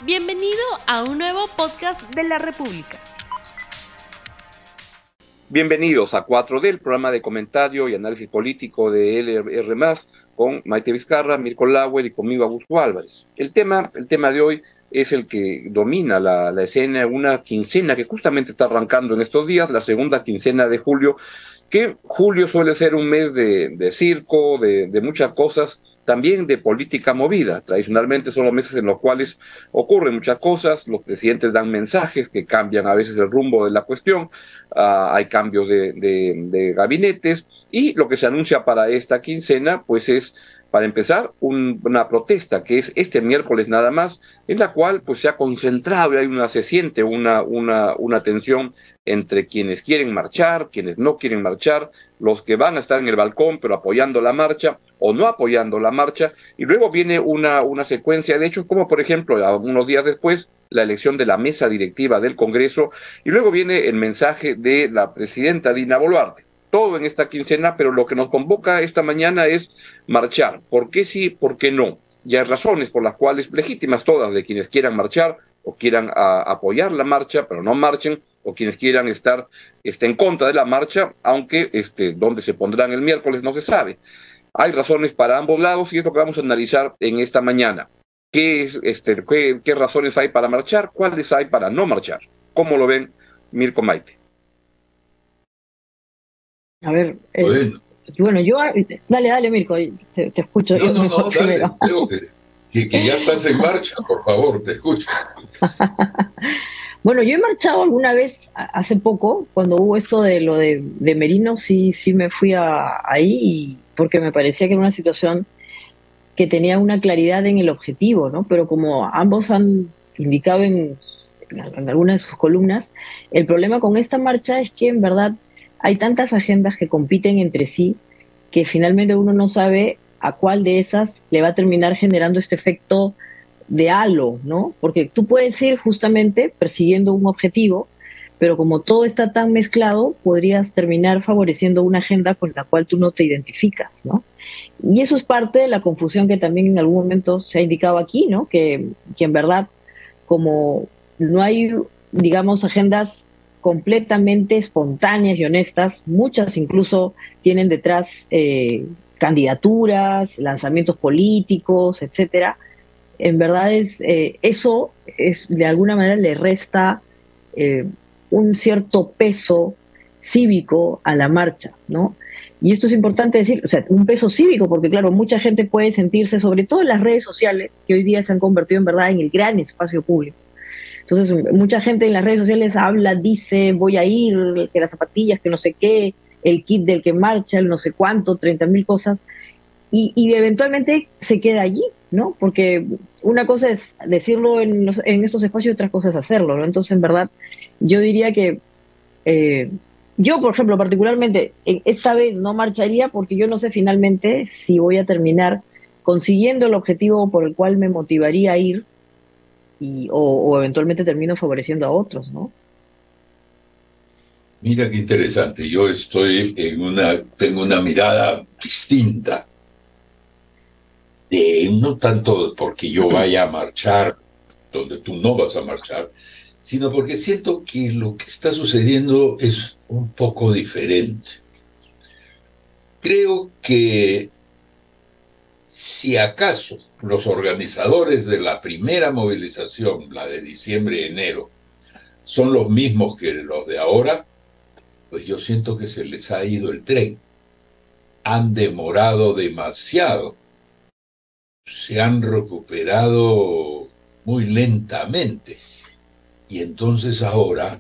Bienvenido a un nuevo podcast de la República. Bienvenidos a 4D, el programa de comentario y análisis político de LR+, con Maite Vizcarra, Mirko Lauer y conmigo Augusto Álvarez. El tema de hoy es el que domina la escena, una quincena que justamente está arrancando en estos días, la segunda quincena de julio, que julio suele ser un mes de circo, de muchas cosas, también de política movida. Tradicionalmente son los meses en los cuales ocurren muchas cosas, los presidentes dan mensajes que cambian a veces el rumbo de la cuestión, hay cambios de gabinetes, y lo que se anuncia para esta quincena pues es, para empezar, una protesta que es este miércoles nada más, en la cual pues se ha concentrado y se siente una tensión entre quienes quieren marchar, quienes no quieren marchar, los que van a estar en el balcón pero apoyando la marcha o no apoyando la marcha, y luego viene una secuencia de hechos, como por ejemplo, unos días después, la elección de la mesa directiva del Congreso, y luego viene el mensaje de la presidenta Dina Boluarte. Todo en esta quincena, pero lo que nos convoca esta mañana es marchar. ¿Por qué sí, por qué no? Y hay razones por las cuales, legítimas todas, de quienes quieran marchar o quieran apoyar la marcha, pero no marchen, o quienes quieran estar en contra de la marcha, aunque donde se pondrán el miércoles no se sabe. Hay razones para ambos lados y es lo que vamos a analizar en esta mañana. ¿Qué razones hay para marchar? ¿Cuáles hay para no marchar? ¿Cómo lo ven, Mirko, Maite? A ver, bueno, yo... Dale, Mirko, te escucho. No, dale, creo que ya estás en marcha, por favor, te escucho. Bueno, yo he marchado alguna vez hace poco, cuando hubo eso de lo de Merino, sí me fui ahí, porque me parecía que era una situación que tenía una claridad en el objetivo, ¿no? Pero como ambos han indicado en algunas de sus columnas, el problema con esta marcha es que en verdad hay tantas agendas que compiten entre sí que finalmente uno no sabe a cuál de esas le va a terminar generando este efecto de halo, ¿no? Porque tú puedes ir justamente persiguiendo un objetivo, pero como todo está tan mezclado, podrías terminar favoreciendo una agenda con la cual tú no te identificas, ¿no? Y eso es parte de la confusión que también en algún momento se ha indicado aquí, ¿no? Que en verdad, como no hay, digamos, agendas completamente espontáneas y honestas, muchas incluso tienen detrás candidaturas, lanzamientos políticos, etcétera. En verdad eso de alguna manera le resta un cierto peso cívico a la marcha, ¿no? Y esto es importante decir, o sea, un peso cívico, porque claro, mucha gente puede sentirse, sobre todo en las redes sociales, que hoy día se han convertido en verdad en el gran espacio público. Entonces, mucha gente en las redes sociales habla, dice, voy a ir, que las zapatillas, que no sé qué, el kit del que marcha, el no sé cuánto, 30.000 cosas, y eventualmente se queda allí, ¿no? Porque una cosa es decirlo en estos espacios y otra cosa es hacerlo, ¿no? Entonces, en verdad, yo diría que yo, por ejemplo, particularmente, esta vez no marcharía porque yo no sé finalmente si voy a terminar consiguiendo el objetivo por el cual me motivaría a ir o eventualmente termino favoreciendo a otros, ¿no? Mira qué interesante. Yo tengo una mirada distinta. No tanto porque yo vaya a marchar donde tú no vas a marchar, sino porque siento que lo que está sucediendo es un poco diferente. Creo que si acaso los organizadores de la primera movilización, la de diciembre-enero, son los mismos que los de ahora, pues yo siento que se les ha ido el tren. Han demorado demasiado. Se han recuperado muy lentamente. Y entonces ahora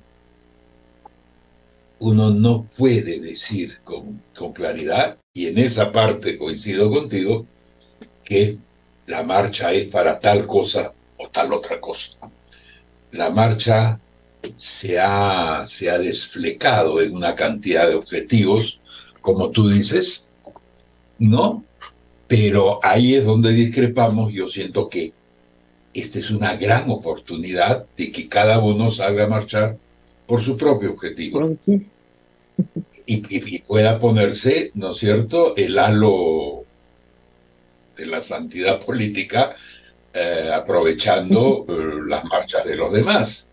uno no puede decir con claridad, y en esa parte coincido contigo, que la marcha es para tal cosa o tal otra cosa. La marcha se ha desflecado en una cantidad de objetivos, como tú dices, ¿no? Pero ahí es donde discrepamos. Yo siento que esta es una gran oportunidad de que cada uno salga a marchar por su propio objetivo. Y pueda ponerse, ¿no es cierto?, el halo de la santidad política aprovechando las marchas de los demás.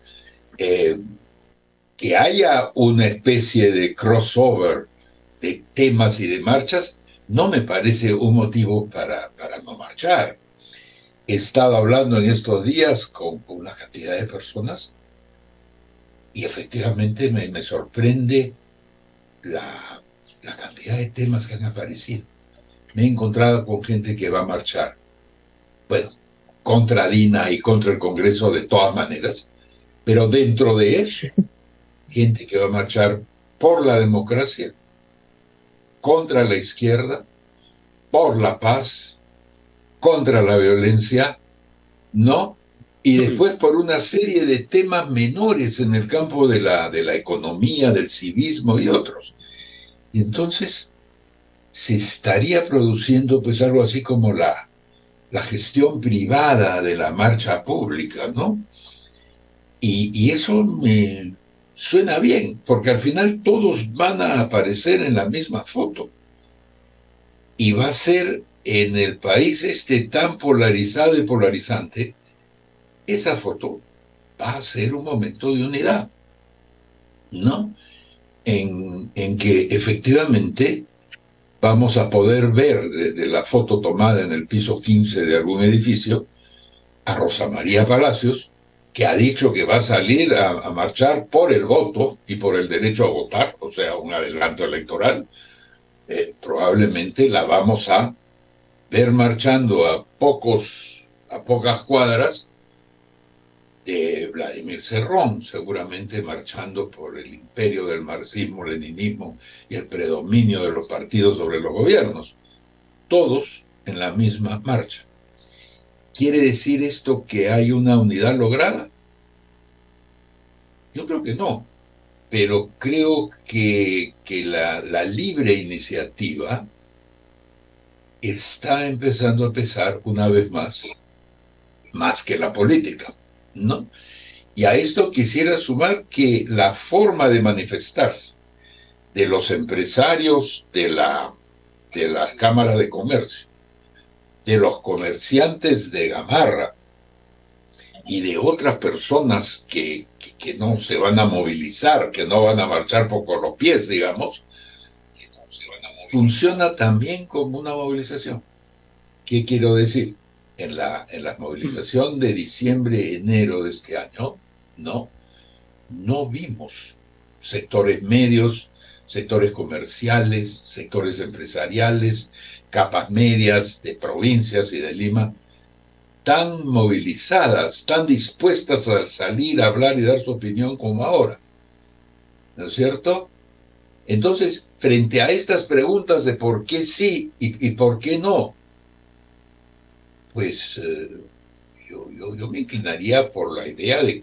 Que haya una especie de crossover de temas y de marchas no me parece un motivo para no marchar. He estado hablando en estos días con una cantidad de personas y efectivamente me sorprende la cantidad de temas que han aparecido. Me he encontrado con gente que va a marchar, bueno, contra Dina y contra el Congreso de todas maneras, pero dentro de eso, gente que va a marchar por la democracia, contra la izquierda, por la paz, contra la violencia, ¿no? Y después por una serie de temas menores en el campo de la economía, del civismo y otros. Y entonces se estaría produciendo pues algo así como la gestión privada de la marcha pública, ¿no? Y eso me suena bien, porque al final todos van a aparecer en la misma foto. Y va a ser en el país tan polarizado y polarizante, esa foto va a ser un momento de unidad, ¿no? En que efectivamente vamos a poder ver desde la foto tomada en el piso 15 de algún edificio a Rosa María Palacios, que ha dicho que va a salir a marchar por el voto y por el derecho a votar, o sea, un adelanto electoral. Probablemente la vamos a ver marchando a pocas cuadras de Vladimir Cerrón, seguramente marchando por el imperio del marxismo-leninismo y el predominio de los partidos sobre los gobiernos, todos en la misma marcha. ¿Quiere decir esto que hay una unidad lograda? Yo creo que no, pero creo que la libre iniciativa está empezando a pesar una vez más que la política, ¿no? Y a esto quisiera sumar que la forma de manifestarse de los empresarios de las cámaras de comercio, de los comerciantes de Gamarra y de otras personas que no se van a movilizar, que no van a marchar por los pies, digamos, funciona también como una movilización. ¿Qué quiero decir? En la movilización de diciembre-enero de este año, no vimos sectores medios, sectores comerciales, sectores empresariales, capas medias de provincias y de Lima, tan movilizadas, tan dispuestas a salir a hablar y dar su opinión como ahora. ¿No es cierto? Entonces, frente a estas preguntas de por qué sí y por qué no, pues yo me inclinaría por la idea de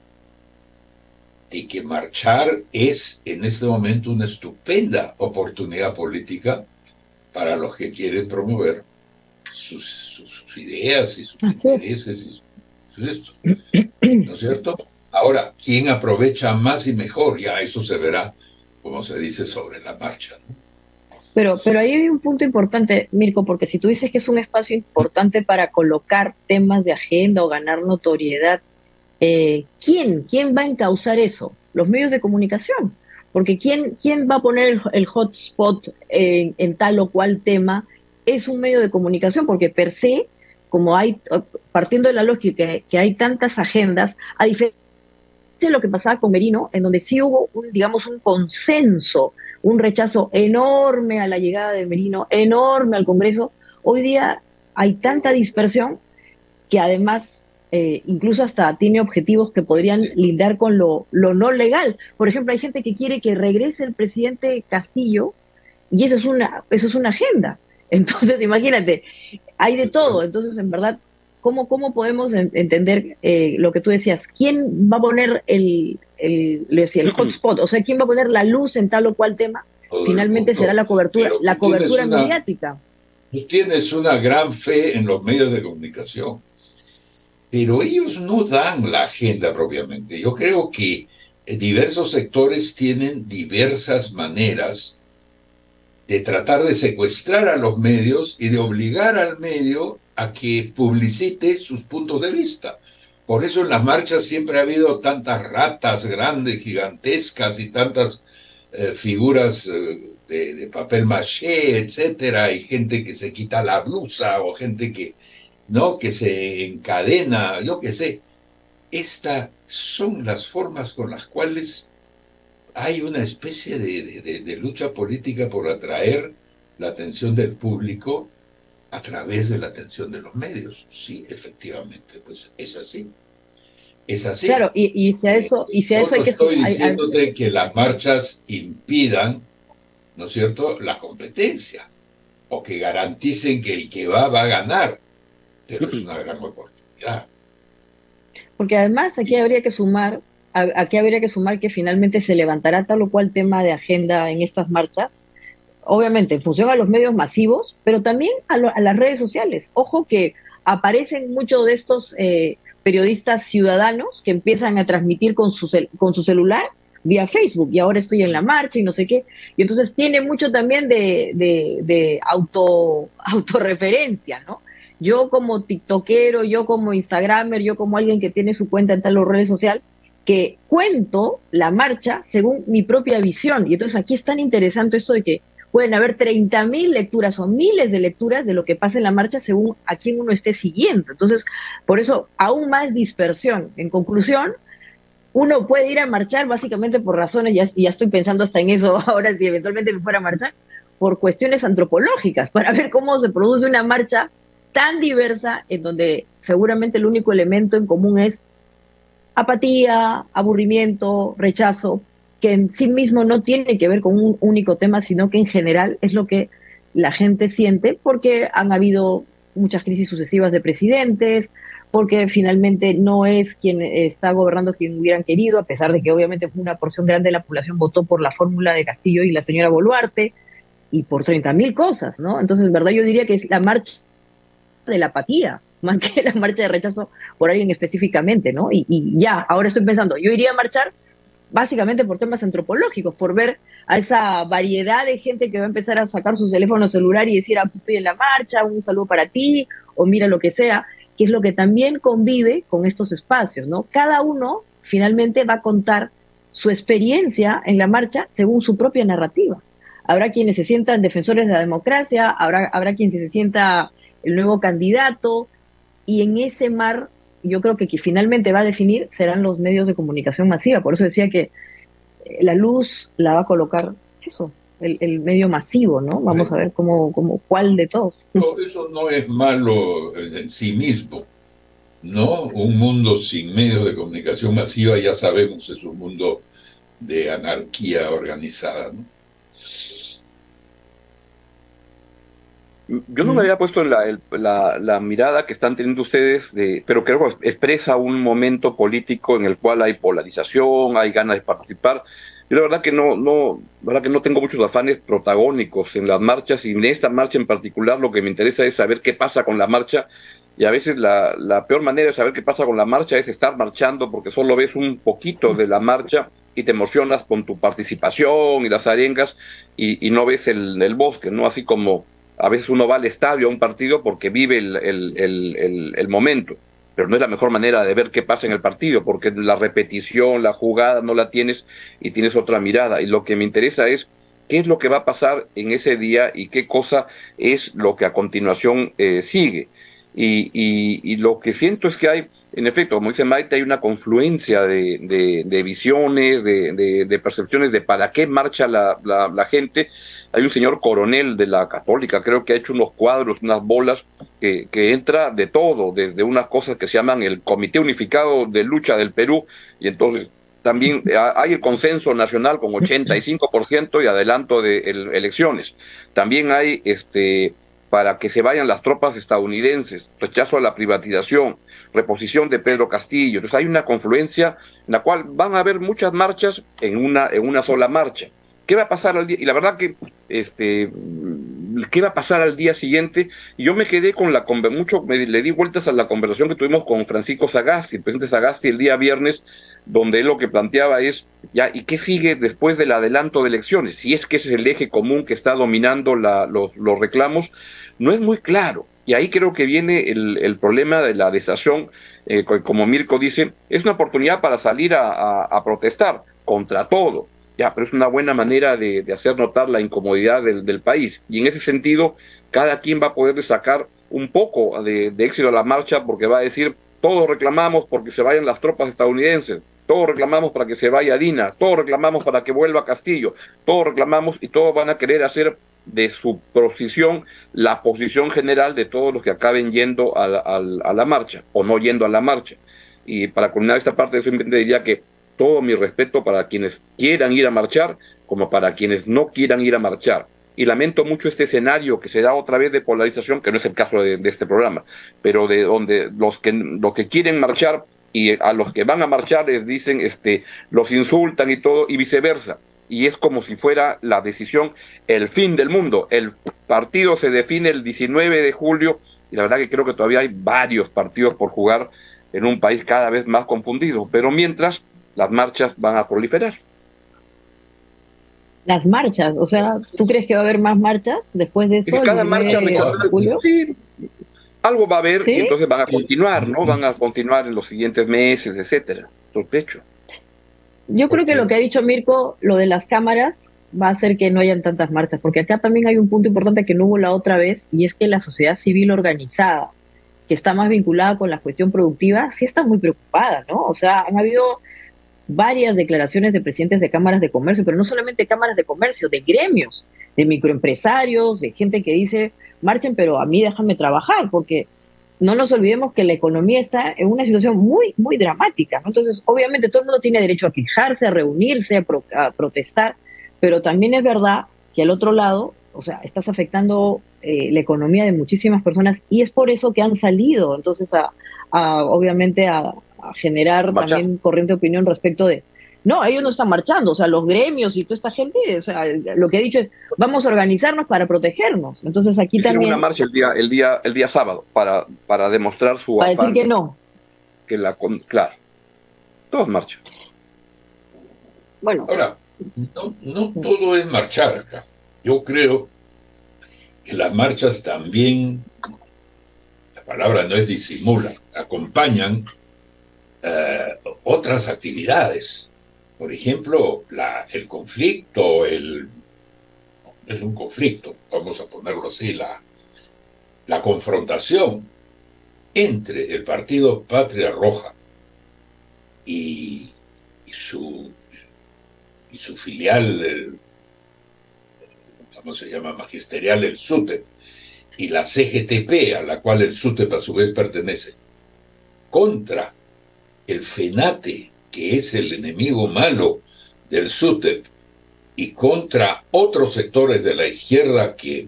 que marchar es en este momento una estupenda oportunidad política para los que quieren promover sus ideas y sus intereses y esto, ¿no es cierto? Ahora, ¿quién aprovecha más y mejor? Ya eso se verá, como se dice, sobre la marcha, ¿no? Pero ahí hay un punto importante, Mirko, porque si tú dices que es un espacio importante para colocar temas de agenda o ganar notoriedad, ¿quién va a encauzar eso? Los medios de comunicación. Porque ¿quién va a poner el hotspot en tal o cual tema? Es un medio de comunicación, porque per se, como hay, partiendo de la lógica que hay tantas agendas, a diferencia de lo que pasaba con Merino, en donde sí hubo, digamos, un consenso, un rechazo enorme a la llegada de Merino, enorme al Congreso, hoy día hay tanta dispersión que además incluso hasta tiene objetivos que podrían lindar con lo no legal. Por ejemplo, hay gente que quiere que regrese el presidente Castillo y eso es una agenda. Entonces, imagínate, hay de todo. Entonces, en verdad, ¿cómo podemos entender lo que tú decías? ¿Quién va a poner el hotspot? O sea, ¿quién va a poner la luz en tal o cual tema? Finalmente será la cobertura mediática. Tú tienes una gran fe en los medios de comunicación, pero ellos no dan la agenda propiamente. Yo creo que diversos sectores tienen diversas maneras de tratar de secuestrar a los medios y de obligar al medio a que publicite sus puntos de vista. Por eso en las marchas siempre ha habido tantas ratas grandes, gigantescas, y tantas figuras de papel maché, etcétera, y gente que se quita la blusa, o gente que, ¿no?, que se encadena, yo qué sé. Estas son las formas con las cuales hay una especie de lucha política por atraer la atención del público a través de la atención de los medios. Sí, efectivamente, pues es así. Es así. Claro, y si a eso, yo hay no que estoy diciéndote que las marchas impidan, ¿no es cierto?, la competencia, o que garanticen que el que va a ganar, pero es una gran oportunidad. Porque además aquí habría que sumar, que finalmente se levantará tal o cual tema de agenda en estas marchas, obviamente en función a los medios masivos, pero también a las redes sociales. Ojo que aparecen muchos de estos periodistas ciudadanos que empiezan a transmitir con su celular vía Facebook, y ahora estoy en la marcha y no sé qué, y entonces tiene mucho también de autorreferencia, ¿no? Yo como tiktokero, yo como instagramer, yo como alguien que tiene su cuenta en tal red social, que cuento la marcha según mi propia visión. Y entonces aquí es tan interesante esto de que pueden haber 30.000 lecturas o miles de lecturas de lo que pasa en la marcha según a quién uno esté siguiendo. Entonces, por eso, aún más dispersión. En conclusión, uno puede ir a marchar básicamente por razones, y ya estoy pensando hasta en eso ahora si eventualmente me fuera a marchar, por cuestiones antropológicas, para ver cómo se produce una marcha tan diversa en donde seguramente el único elemento en común es apatía, aburrimiento, rechazo, que en sí mismo no tiene que ver con un único tema, sino que en general es lo que la gente siente, porque han habido muchas crisis sucesivas de presidentes, porque finalmente no es quien está gobernando quien hubieran querido, a pesar de que obviamente una porción grande de la población votó por la fórmula de Castillo y la señora Boluarte, y por 30.000 cosas, ¿no? Entonces, en verdad, yo diría que es la marcha de la apatía, más que la marcha de rechazo por alguien específicamente, ¿no? Y ya, ahora estoy pensando, yo iría a marchar básicamente por temas antropológicos, por ver a esa variedad de gente que va a empezar a sacar su teléfono celular y decir, pues estoy en la marcha, un saludo para ti, o mira lo que sea, que es lo que también convive con estos espacios, ¿no? Cada uno finalmente va a contar su experiencia en la marcha según su propia narrativa. Habrá quienes se sientan defensores de la democracia, habrá quien se sienta el nuevo candidato, y en ese mar yo creo que finalmente va a definir serán los medios de comunicación masiva. Por eso decía que la luz la va a colocar eso, el medio masivo, ¿no? Vamos a ver cuál de todos. No, eso no es malo en sí mismo, ¿no? Un mundo sin medios de comunicación masiva, ya sabemos, es un mundo de anarquía organizada, ¿no? Yo no me había puesto en la mirada que están teniendo ustedes, pero creo que expresa un momento político en el cual hay polarización, hay ganas de participar. Yo la verdad que no tengo muchos afanes protagónicos en las marchas, y en esta marcha en particular lo que me interesa es saber qué pasa con la marcha, y a veces la peor manera de saber qué pasa con la marcha es estar marchando, porque solo ves un poquito de la marcha y te emocionas con tu participación y las arengas, y no ves el bosque, ¿no? Así como a veces uno va al estadio a un partido porque vive el momento, pero no es la mejor manera de ver qué pasa en el partido, porque la repetición, la jugada no la tienes y tienes otra mirada. Y lo que me interesa es qué es lo que va a pasar en ese día y qué cosa es lo que a continuación sigue. Y lo que siento es que hay, en efecto, como dice Maite, hay una confluencia de visiones, de percepciones de para qué marcha la gente. Hay un señor coronel de la Católica, creo que ha hecho unos cuadros, unas bolas, que entra de todo, desde unas cosas que se llaman el Comité Unificado de Lucha del Perú, y entonces también hay el consenso nacional con 85% y adelanto de elecciones. También hay para que se vayan las tropas estadounidenses, rechazo a la privatización, reposición de Pedro Castillo. Entonces hay una confluencia en la cual van a haber muchas marchas en una sola marcha. ¿Qué va a pasar al día? Y la verdad que, ¿qué va a pasar al día siguiente? Y yo me quedé con le di vueltas a la conversación que tuvimos con Francisco Sagasti, el presidente Sagasti, el día viernes, donde él lo que planteaba es, ya, ¿y qué sigue después del adelanto de elecciones? Si es que ese es el eje común que está dominando los reclamos, no es muy claro. Y ahí creo que viene el problema de la desazón, como Mirko dice, es una oportunidad para salir a protestar contra todo, ya, pero es una buena manera de hacer notar la incomodidad del país. Y en ese sentido, cada quien va a poder sacar un poco de éxito a la marcha, porque va a decir, todos reclamamos porque se vayan las tropas estadounidenses, todos reclamamos para que se vaya Dina, todos reclamamos para que vuelva Castillo, todos reclamamos y todos van a querer hacer de su posición la posición general de todos los que acaben yendo a la marcha o no yendo a la marcha. Y para culminar esta parte, yo simplemente diría que todo mi respeto para quienes quieran ir a marchar como para quienes no quieran ir a marchar. Y lamento mucho este escenario que se da otra vez de polarización, que no es el caso de este programa, pero de donde los que quieren marchar y a los que van a marchar les dicen, los insultan y todo, y viceversa. Y es como si fuera la decisión, el fin del mundo. El partido se define el 19 de julio, y la verdad que creo que todavía hay varios partidos por jugar en un país cada vez más confundido. Pero mientras, las marchas van a proliferar. Las marchas, o sea, ¿tú crees que va a haber más marchas después de eso? Cada marcha, julio? Sí, algo va a haber, ¿sí? Y entonces van a continuar, ¿no? Sí. Van a continuar en los siguientes meses, etcétera. Sospecho. Yo creo que lo que ha dicho Mirko, lo de las cámaras, va a hacer que no hayan tantas marchas, porque acá también hay un punto importante que no hubo la otra vez, y es que la sociedad civil organizada, que está más vinculada con la cuestión productiva, sí está muy preocupada, ¿no? O sea, han habido varias declaraciones de presidentes de cámaras de comercio, pero no solamente cámaras de comercio, de gremios, de microempresarios, de gente que dice, marchen, pero a mí déjame trabajar, porque no nos olvidemos que la economía está en una situación muy, muy dramática, ¿no? Entonces, obviamente todo el mundo tiene derecho a quejarse, a reunirse, a protestar, pero también es verdad que al otro lado, o sea, estás afectando la economía de muchísimas personas y es por eso que han salido, entonces, obviamente, a generar también corriente de opinión respecto de, no, ellos no están marchando, o sea, los gremios y toda esta gente, o sea, lo que he dicho es, vamos a organizarnos para protegernos. Entonces aquí hicieron también... una marcha el día sábado para demostrar su para afán. Decir que no. Claro, todos marchan. Bueno. Ahora, no todo es marchar acá. Yo creo que las marchas también, la palabra no es disimulan, acompañan otras actividades. Por ejemplo, el conflicto, es un conflicto, vamos a ponerlo así, la confrontación entre el partido Patria Roja y su filial, ¿cómo se llama? Magisterial, el SUTEP, y la CGTP, a la cual el SUTEP a su vez pertenece, contra el FENATE, que es el enemigo malo del SUTEP, y contra otros sectores de la izquierda que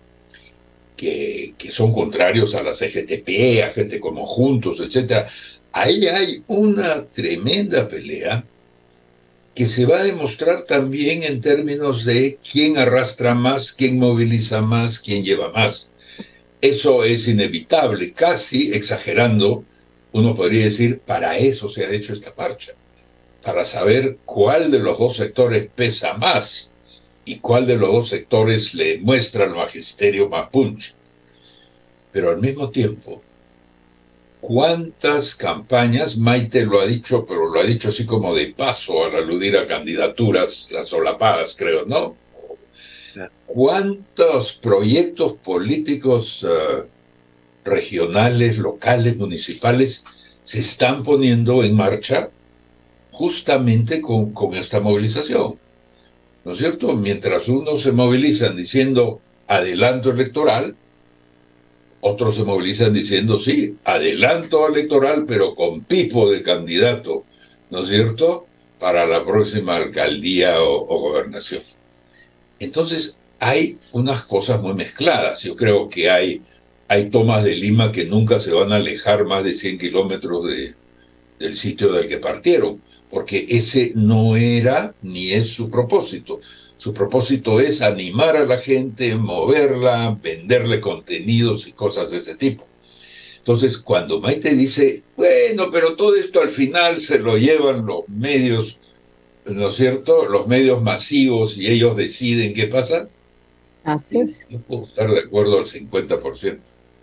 son contrarios a la CGTP, a gente como Juntos, etc. Ahí hay una tremenda pelea que se va a demostrar también en términos de quién arrastra más, quién moviliza más, quién lleva más. Eso es inevitable, casi exagerando. Uno podría decir, para eso se ha hecho esta marcha, para saber cuál de los dos sectores pesa más y cuál de los dos sectores le muestra al magisterio más punch. Pero al mismo tiempo, ¿cuántas campañas? Maite lo ha dicho, pero lo ha dicho así como de paso al aludir a candidaturas, las solapadas, creo, ¿no? ¿Cuántos proyectos políticos regionales, locales, municipales se están poniendo en marcha justamente con esta movilización? ¿No es cierto? Mientras unos se movilizan diciendo adelanto electoral, otros se movilizan diciendo sí, adelanto electoral, pero con pipo de candidato, ¿no es cierto?, para la próxima alcaldía o gobernación. Entonces, hay unas cosas muy mezcladas. Yo creo que hay tomas de Lima que nunca se van a alejar más de 100 kilómetros del sitio del que partieron, porque ese no era ni es su propósito. Su propósito es animar a la gente, moverla, venderle contenidos y cosas de ese tipo. Entonces, cuando Maite dice, bueno, pero todo esto al final se lo llevan los medios, ¿no es cierto?, los medios masivos y ellos deciden qué pasa. Así es. Yo puedo estar de acuerdo al 50%.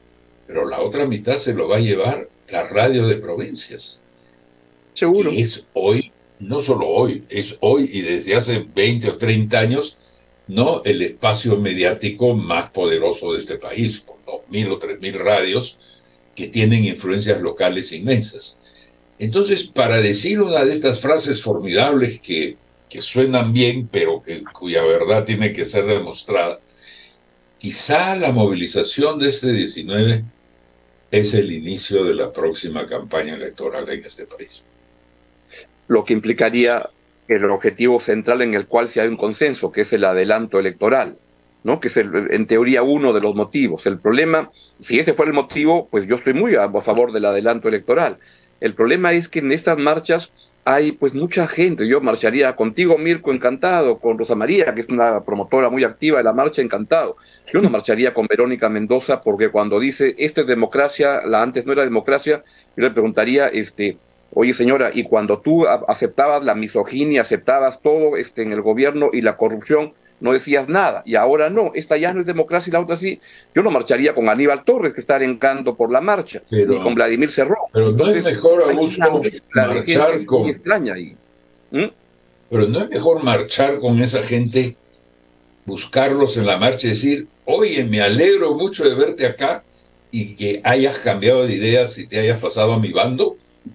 pero la otra mitad se lo va a llevar la radio de provincias. Seguro. Que es hoy, no solo hoy, es hoy y desde hace 20 o 30 años, no el espacio mediático más poderoso de este país, con 2.000 o 3.000 radios que tienen influencias locales inmensas. Entonces, para decir una de estas frases formidables que suenan bien, pero cuya verdad tiene que ser demostrada, quizá la movilización de este 19 es el inicio de la próxima campaña electoral en este país. Lo que implicaría el objetivo central en el cual sí hay un consenso, que es el adelanto electoral, ¿no? Que es en teoría uno de los motivos. El problema, si ese fuera el motivo, pues yo estoy muy a favor del adelanto electoral. El problema es que en estas marchas hay pues mucha gente. Yo marcharía contigo, Mirko, encantado, con Rosa María, que es una promotora muy activa de la marcha, encantado. Yo no marcharía con Verónica Mendoza, porque cuando dice, esto es democracia, la antes no era democracia, yo le preguntaría, oye señora, y cuando tú aceptabas la misoginia, aceptabas todo en el gobierno y la corrupción, no decías nada, y ahora no, esta ya no es democracia y la otra sí. Yo no marcharía con Aníbal Torres, que está arengando por la marcha, ni con Vladimir Cerrón. Pero no es mejor, Augusto, marchar con... Muy extraña ahí. Pero no es mejor marchar con esa gente, buscarlos en la marcha y decir, oye, me alegro mucho de verte acá y que hayas cambiado de ideas y te hayas pasado a mi bando.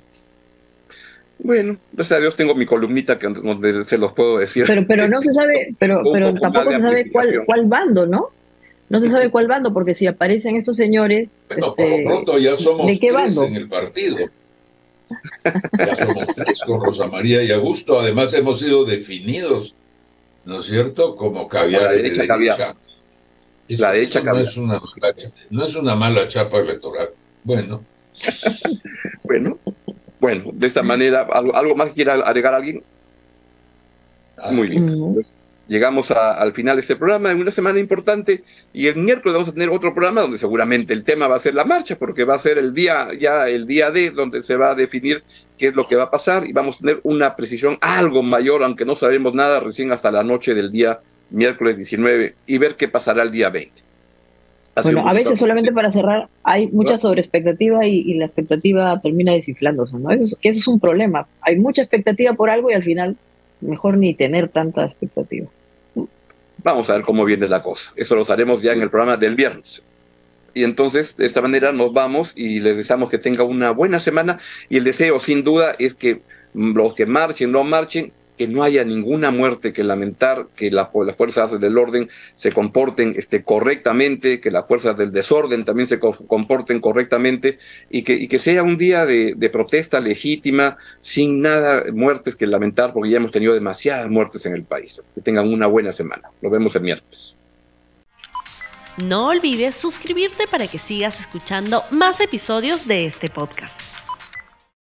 Bueno, gracias a Dios tengo mi columnita donde se los puedo decir. Pero no se sabe, pero tampoco se sabe cuál bando, ¿no? No se sabe cuál bando, porque si aparecen estos señores... Bueno, por lo pronto ya somos ¿de qué tres bando? en el partido. Ya somos tres con Rosa María y Augusto. Además hemos sido definidos, ¿no es cierto?, como caviar de derecha. Caviar. La derecha no es no es una mala chapa electoral. Bueno. Bueno, de esta manera, ¿algo más quiera agregar alguien? Muy bien. Pues, llegamos al final de este programa, en una semana importante, y el miércoles vamos a tener otro programa donde seguramente el tema va a ser la marcha, porque va a ser el día D, donde se va a definir qué es lo que va a pasar, y vamos a tener una precisión algo mayor, aunque no sabemos nada recién hasta la noche del día miércoles 19, y ver qué pasará el día 20. Bueno, a veces solamente para cerrar, hay mucha sobreexpectativa y la expectativa termina desinflándose, ¿no? Eso es un problema. Hay mucha expectativa por algo y al final mejor ni tener tanta expectativa. Vamos a ver cómo viene la cosa. Eso lo haremos ya en el programa del viernes. Y entonces, de esta manera nos vamos y les deseamos que tengan una buena semana, y el deseo, sin duda, es que los que marchen, no marchen, que no haya ninguna muerte que lamentar, que las fuerzas del orden se comporten correctamente, que las fuerzas del desorden también se comporten correctamente, y que sea un día de protesta legítima, sin nada muertes que lamentar, porque ya hemos tenido demasiadas muertes en el país. Que tengan una buena semana. Nos vemos el miércoles. No olvides suscribirte para que sigas escuchando más episodios de este podcast.